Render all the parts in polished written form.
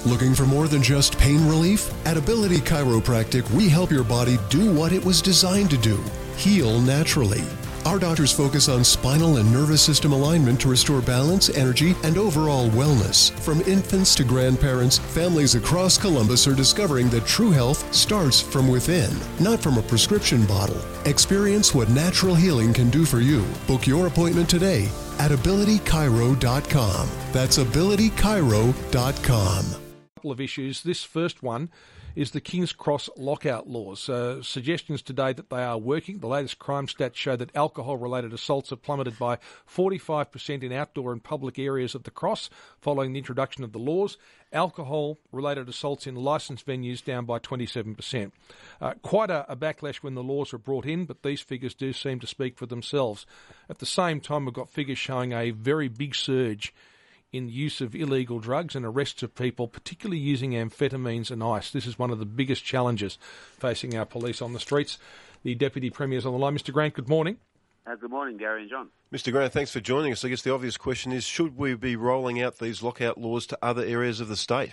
Looking for more than just pain relief? At Ability Chiropractic, we help your body do what it was designed to do, heal naturally. Our doctors focus on spinal and nervous system alignment to restore balance, energy, and overall wellness. From infants to grandparents, families across Columbus are discovering that true health starts from within, not from a prescription bottle. Experience what natural healing can do for you. Book your appointment today at abilitychiro.com. That's abilitychiro.com. Couple of issues. This first one is the King's Cross lockout laws. Suggestions today that they are working. The latest crime stats show that alcohol-related assaults have plummeted by 45% in outdoor and public areas at the Cross following the introduction of the laws. Alcohol-related assaults in licensed venues down by 27%. Quite a backlash when the laws were brought in, but these figures do seem to speak for themselves. At the same time, we've got figures showing a very big surge in use of illegal drugs and arrests of people, particularly using amphetamines and ice. This is one of the biggest challenges facing our police on the streets. The Deputy Premier's on the line. Mr. Grant, good morning. Good morning, Gary and John. Mr. Grant, thanks for joining us. I guess the obvious question is, should we be rolling out these lockout laws to other areas of the state?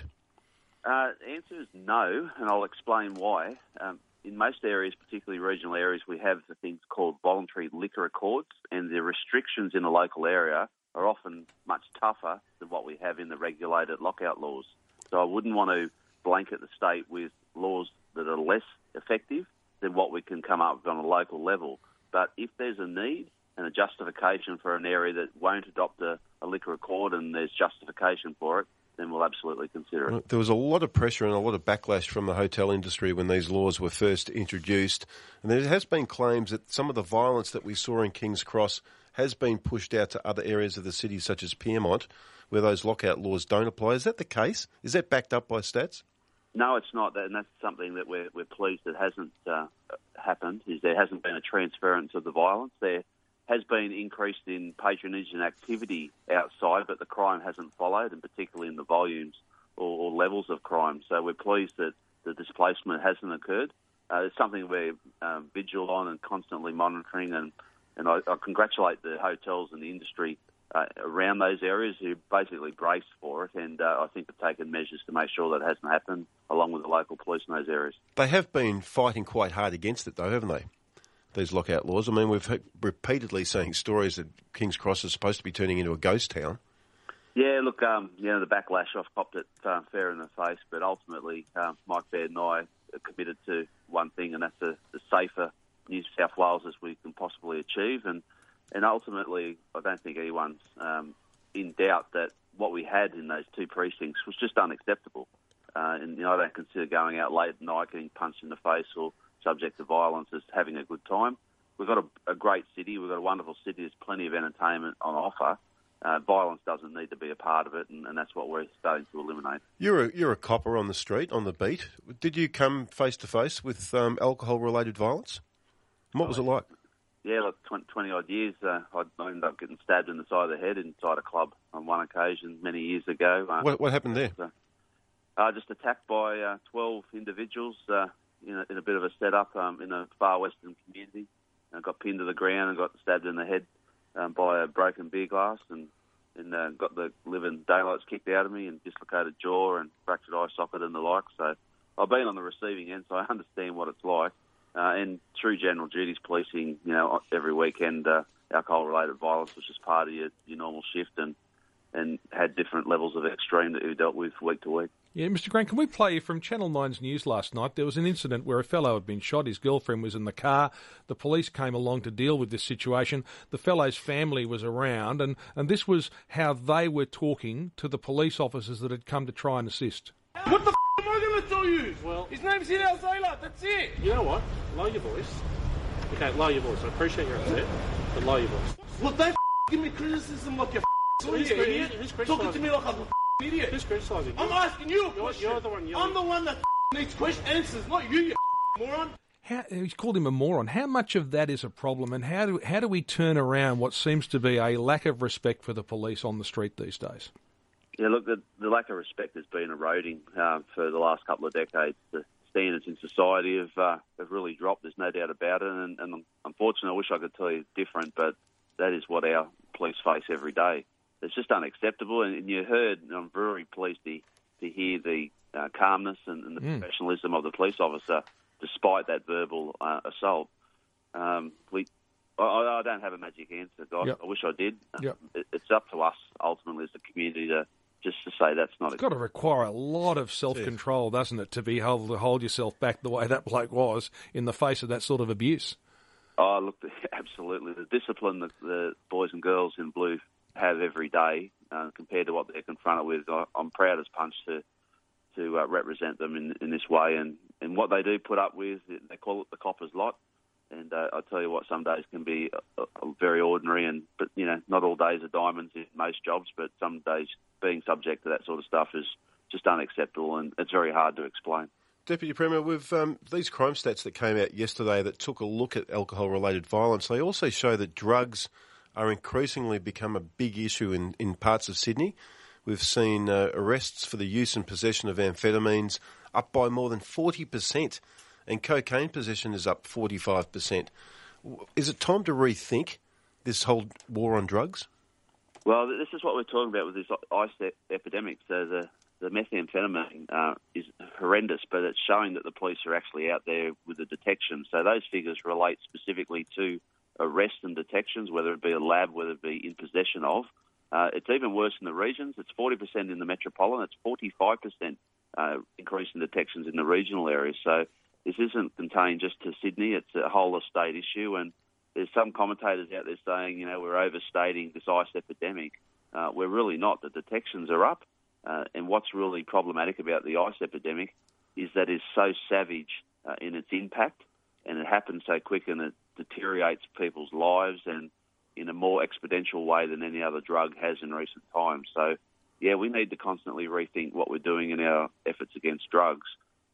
The answer is no, and I'll explain why. In most areas, particularly regional areas, we have the things called voluntary liquor accords, and the restrictions in the local area are often much tougher than what we have in the regulated lockout laws. So I wouldn't want to blanket the state with laws that are less effective than what we can come up with on a local level. But if there's a need and a justification for an area that won't adopt a liquor accord and there's justification for it, then we'll absolutely consider it. There was a lot of pressure and a lot of backlash from the hotel industry when these laws were first introduced. And there has been claims that some of the violence that we saw in King's Cross has been pushed out to other areas of the city, such as Pyrmont, where those lockout laws don't apply. Is that the case? Is that backed up by stats? No, it's not, and that's something that we're pleased that hasn't happened, is there hasn't been a transference of the violence. There has been increase in patronage and activity outside, but the crime hasn't followed, and particularly in the volumes or levels of crime. So we're pleased that the displacement hasn't occurred. It's something we're vigilant on and constantly monitoring, and I congratulate the hotels and the industry around those areas who basically braced for it, and I think have taken measures to make sure that hasn't happened, along with the local police in those areas. They have been fighting quite hard against it, though, haven't they, these lockout laws? I mean, we've repeatedly seen stories that King's Cross is supposed to be turning into a ghost town. Yeah, look, the backlash, I've copped it fair in the face, but ultimately Mike Baird and I are committed to one thing, and that's the safer New South Wales as we can possibly achieve, and ultimately I don't think anyone's in doubt that what we had in those two precincts was just unacceptable. And I don't consider going out late at night getting punched in the face or subject to violence as having a good time. We've got a great city, we've got a wonderful city, there's plenty of entertainment on offer. Violence doesn't need to be a part of it, and that's what we're starting to eliminate. You're a copper on the street, on the beat. Did you come face to face with alcohol-related violence? And what was it like? Yeah, look, 20-odd years, I ended up getting stabbed in the side of the head inside a club on one occasion many years ago. What happened there? Just attacked by 12 individuals in a bit of a setup in a far western community. I got pinned to the ground and got stabbed in the head by a broken beer glass and got the living daylights kicked out of me and dislocated jaw and fractured eye socket and the like. So I've been on the receiving end, so I understand what it's like. And through general duties policing, every weekend, alcohol-related violence was just part of your normal shift and had different levels of extreme that we dealt with week to week. Yeah, Mr. Grant, can we play from Channel 9's news last night? There was an incident where a fellow had been shot. His girlfriend was in the car. The police came along to deal with this situation. The fellow's family was around, and this was how they were talking to the police officers that had come to try and assist. What the am I going to tell you? Well, his name's Hidal Zayla, that's it. You know what? Lower your voice. Okay, lower your voice. I appreciate you're upset, but lower your voice. Well, don't give me criticism like you're idiot. Who's talking to me like I'm an idiot. Who's criticising you? I'm asking you a question. You're the one yelling. I'm the one that needs answers, not you moron. He's called him a moron. How much of that is a problem, and how do we turn around what seems to be a lack of respect for the police on the street these days? Yeah, look, the lack of respect has been eroding for the last couple of decades. The standards in society have really dropped, there's no doubt about it, and unfortunately I wish I could tell you different, but that is what our police face every day. It's just unacceptable, and you heard, and I'm very pleased to to hear the calmness and the professionalism of the police officer, despite that verbal assault. I don't have a magic answer, guys. Yep. I wish I did. Yep. It's up to us, ultimately, as a community, to say that's not... It's got to require a lot of self-control, doesn't it, to be able to hold yourself back the way that bloke was in the face of that sort of abuse? Oh, look, absolutely. The discipline that the boys and girls in blue have every day compared to what they're confronted with, I'm proud as punch to represent them in this way. And what they do put up with, they call it the copper's lot. And I tell you what, some days can be very ordinary, but not all days are diamonds in most jobs. But some days being subject to that sort of stuff is just unacceptable, and it's very hard to explain. Deputy Premier, with these crime stats that came out yesterday that took a look at alcohol-related violence, they also show that drugs are increasingly become a big issue in parts of Sydney. We've seen arrests for the use and possession of amphetamines up by more than 40%. And cocaine possession is up 45%. Is it time to rethink this whole war on drugs? Well, this is what we're talking about with this ice epidemic. So the methamphetamine is horrendous, but it's showing that the police are actually out there with the detection. So those figures relate specifically to arrests and detections, whether it be a lab, whether it be in possession of. It's even worse in the regions. It's 40% in the metropolitan. It's 45% increase in detections in the regional areas. So this isn't contained just to Sydney. It's a whole of state issue, and there's some commentators out there saying, we're overstating this ice epidemic. We're really not. The detections are up, and what's really problematic about the ice epidemic is that it's so savage in its impact, and it happens so quick, and it deteriorates people's lives and in a more exponential way than any other drug has in recent times. So, yeah, we need to constantly rethink what we're doing in our efforts against drugs,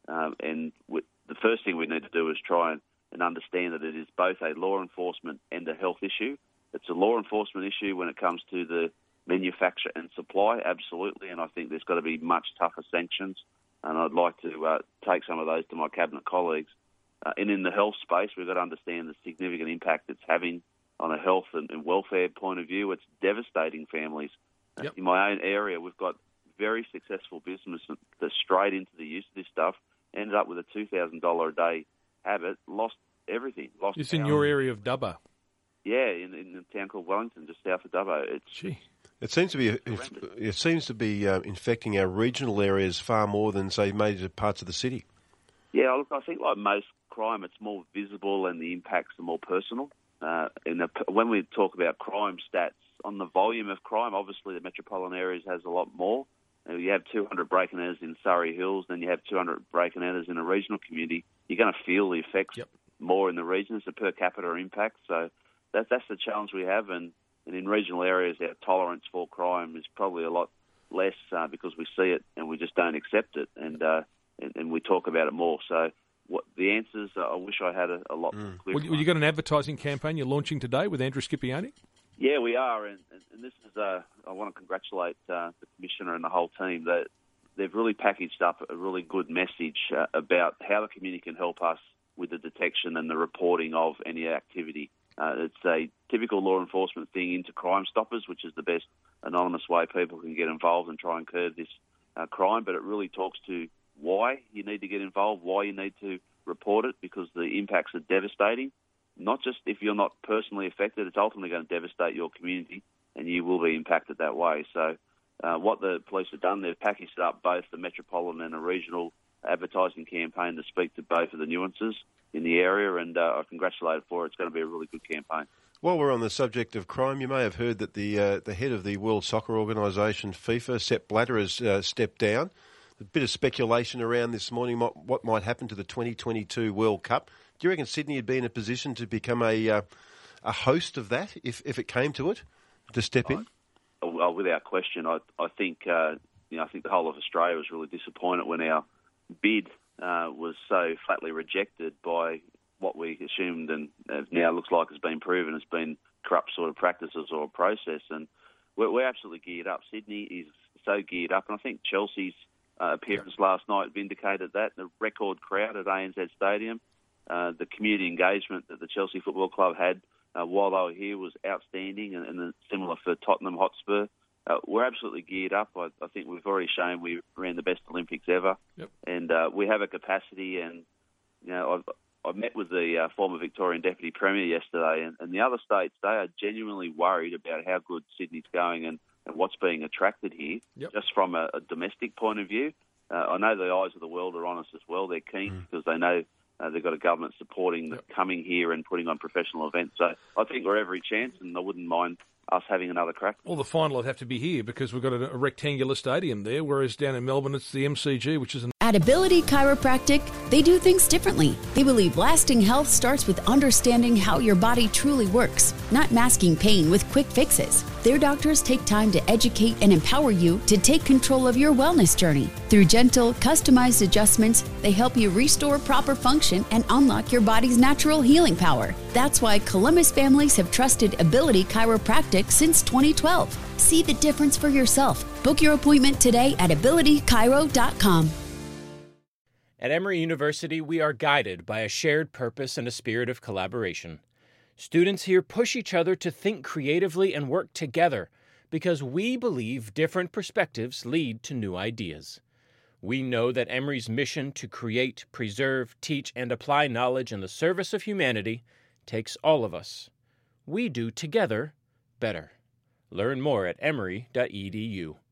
the first thing we need to do is try and understand that it is both a law enforcement and a health issue. It's a law enforcement issue when it comes to the manufacture and supply, absolutely, and I think there's got to be much tougher sanctions, and I'd like to take some of those to my Cabinet colleagues. And in the health space, we've got to understand the significant impact it's having on a health and welfare point of view. It's devastating families. Yep. In my own area, we've got very successful business that's straight into the use of this stuff, ended up with a $2,000 a day habit, lost everything. It's in your area of Dubbo. Yeah, in a town called Wellington, just south of Dubbo. It seems to be infecting our regional areas far more than, say, major parts of the city. Yeah, look, I think like most crime, it's more visible and the impacts are more personal. When we talk about crime stats, on the volume of crime, obviously the metropolitan areas has a lot more. You have 200 break-and enters in Surrey Hills, then you have 200 break-and enters in a regional community. You're going to feel the effects more in the region. It's a per capita impact. So that's the challenge we have. And in regional areas, our tolerance for crime is probably a lot less because we see it and we just don't accept it. And we talk about it more. So what the answers, I wish I had a lot clearer. Well, you got an advertising campaign you're launching today with Andrew Scipione? Yeah, we are, and this is. I want to congratulate the Commissioner and the whole team. That they've really packaged up a really good message about how the community can help us with the detection and the reporting of any activity. It's a typical law enforcement thing into Crime Stoppers, which is the best anonymous way people can get involved and try and curb this crime. But it really talks to why you need to get involved, why you need to report it, because the impacts are devastating. Not just if you're not personally affected, it's ultimately going to devastate your community and you will be impacted that way. So what the police have done, they've packaged up both the metropolitan and a regional advertising campaign to speak to both of the nuances in the area, and I congratulate it for it. It's going to be a really good campaign. While we're on the subject of crime, you may have heard that the head of the World Soccer Organisation, FIFA, Sepp Blatter, has stepped down. A bit of speculation around this morning what might happen to the 2022 World Cup. Do you reckon Sydney would be in a position to become a host of that if it came to it, to step in? Well, without question, I think I think the whole of Australia was really disappointed when our bid was so flatly rejected by what we assumed and now looks like has been proven has been corrupt sort of practices or process. And we're absolutely geared up. Sydney is so geared up, and I think Chelsea's appearance last night vindicated that. The record crowd at ANZ Stadium, the community engagement that the Chelsea Football Club had while they were here was outstanding, and similar for Tottenham Hotspur. we're absolutely geared up. I think we've already shown we ran the best Olympics ever, and we have a capacity. And I met with the former Victorian Deputy Premier yesterday, and the other states, they are genuinely worried about how good Sydney's going and what's being attracted here, just from a domestic point of view. I know the eyes of the world are on us as well. They're keen because they know they've got a government supporting coming here and putting on professional events. So I think we're every chance, and I wouldn't mind us having another crack. Well, the final would have to be here because we've got a rectangular stadium there, whereas down in Melbourne it's the MCG, which is At Ability Chiropractic, they do things differently. They believe lasting health starts with understanding how your body truly works, not masking pain with quick fixes. Their doctors take time to educate and empower you to take control of your wellness journey. Through gentle, customized adjustments, they help you restore proper function and unlock your body's natural healing power. That's why Columbus families have trusted Ability Chiropractic since 2012. See the difference for yourself. Book your appointment today at abilitychiro.com. At Emory University, we are guided by a shared purpose and a spirit of collaboration. Students here push each other to think creatively and work together because we believe different perspectives lead to new ideas. We know that Emory's mission to create, preserve, teach, and apply knowledge in the service of humanity takes all of us. We do together better. Learn more at emory.edu.